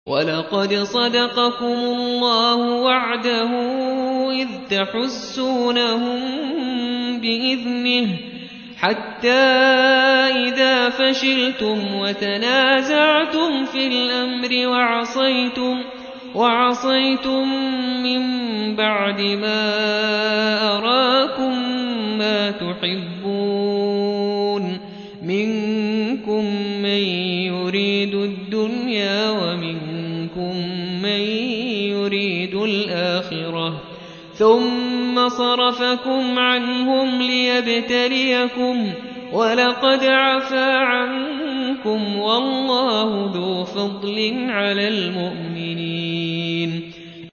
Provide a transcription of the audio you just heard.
وَلَقَدْ صَدَقَكُمُ اللَّهُ وَعْدَهُ إِذْ تَحُسُّونَهُم بِإِذْنِهِ حَتَّىٰ إِذَا فَشِلْتُمْ وَتَنَازَعْتُمْ فِي الْأَمْرِ وَعَصَيْتُم مِّن بَعْدِ مَا أَرَاكُم مَّا تُحِبُّونَ مِنكُم مَّن يُرِيدُ الدُّنْيَا وَمِنكُم مَّن يُرِيدُ الْآخِرَةَ ثُمَّ صَرَفَكُمْ عَنْهُمْ لِيَبْتَلِيَكُمْ وَلَقَدْ عَفَا عَنكُمْ وَاللَّهُ ذُو فَضْلٍ عَلَى الْمُؤْمِنِينَ